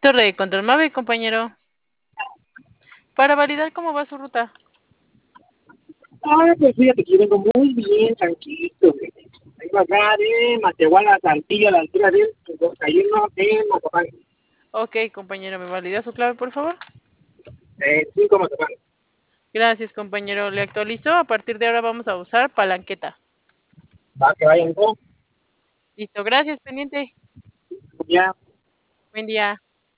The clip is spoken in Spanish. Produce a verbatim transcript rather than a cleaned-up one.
Torre de Control Mave, compañero. Para validar cómo va su ruta. Ah, pues fíjate que yo vengo muy bien, tranquilo. Vengo acá de Matehuala, Saltillo, a la altura del cincuenta y uno de Mazapán. Ok, compañero, ¿me valida su clave, por favor? Eh, cinco Mazapán. Gracias, compañero. Le actualizo. A partir de ahora vamos a usar palanqueta. Va, que vayan con Listo, gracias, pendiente. ya. Buen día.